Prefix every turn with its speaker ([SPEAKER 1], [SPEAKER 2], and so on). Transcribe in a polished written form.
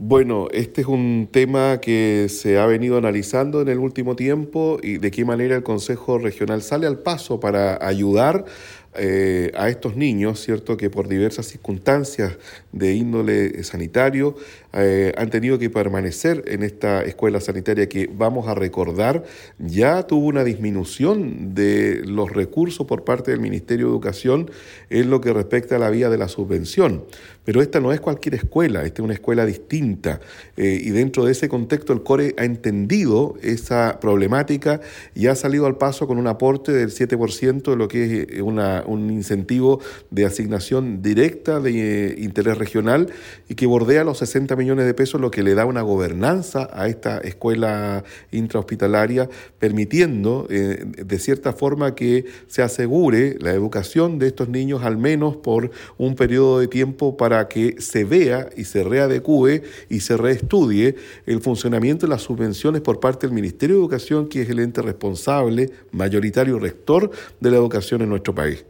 [SPEAKER 1] Bueno, este es un tema que se ha venido analizando en el último tiempo y de qué manera el Consejo Regional sale al paso para ayudar a estos niños, ¿cierto?, que por diversas circunstancias de índole sanitario han tenido que permanecer en esta escuela sanitaria que, vamos a recordar, ya tuvo una disminución de los recursos por parte del Ministerio de Educación en lo que respecta a la vía de la subvención. Pero esta no es cualquier escuela, esta es una escuela distinta y dentro de ese contexto el CORE ha entendido esa problemática y ha salido al paso con un aporte del 7% de lo que es un incentivo de asignación directa de interés regional y que bordea los 60 millones de pesos, lo que le da una gobernanza a esta escuela intrahospitalaria, permitiendo de cierta forma que se asegure la educación de estos niños al menos por un periodo de tiempo para que se vea y se readecúe y se reestudie el funcionamiento de las subvenciones por parte del Ministerio de Educación, que es el ente responsable, mayoritario rector de la educación en nuestro país.